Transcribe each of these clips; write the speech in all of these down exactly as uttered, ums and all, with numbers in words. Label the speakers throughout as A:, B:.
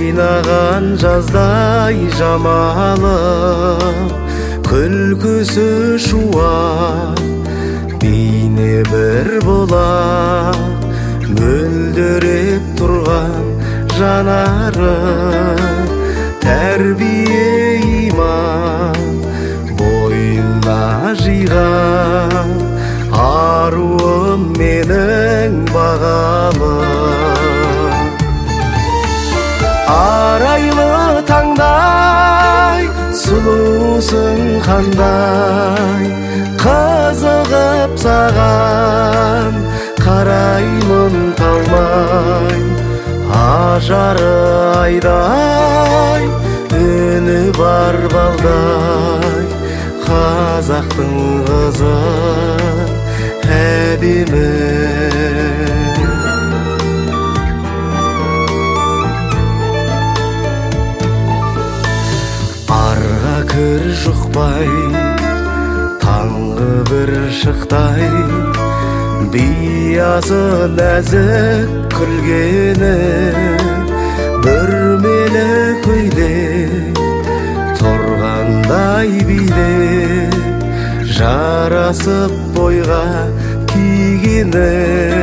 A: ойнаған жаздай жамалы, күлкісі шуақ, бейне бір болақ, мөлдіреп тұрған жанары, тәрбие иман бойына жиған, аруым менің бағалы. Арайлы таңдай, сұлусың қандай, қызығып саған қараймын талмай. Ажары айдай, үні бар балдай, қазақтың қызы әдемі. Арға кір жұқпай, таңғы бір шықтай, биязы нәзік күлгені, бүрмелі көйлек тұрғандай биде, жарасып бойға кигені,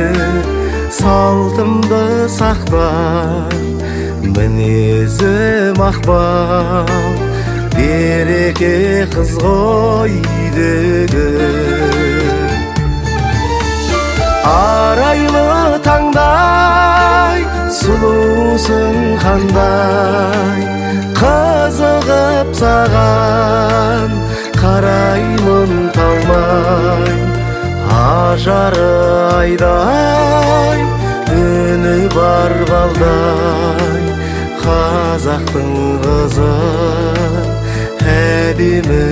A: салтымды сақтар, мінезі мақпал, береке қыз ғой үйдегі. Арайлы таңдай, сұлусың қандай, қызығып саған қараймын талмай. Ажары айдай, үні бар балдай, қазақтың қызы әдемі.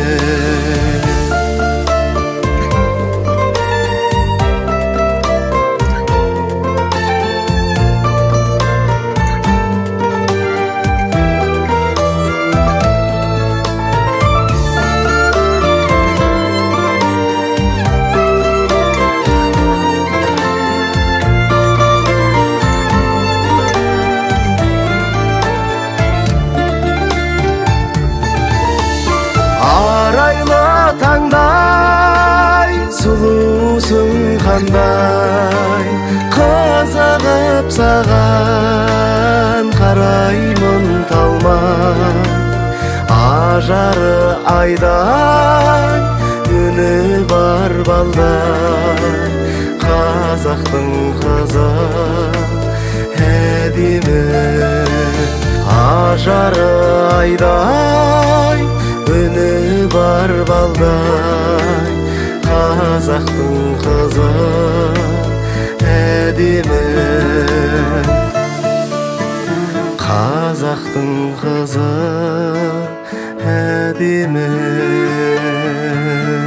A: Арайлы таңдай, сұлусың қандай, қызығып саған қараймын талмай. Ажары айдай, үні бар балдай, қазақтың қызы әдемі. Ажары айдай, үні бар балдай, қазақтың қызы әдемі. Қазақтың қызы әдемі.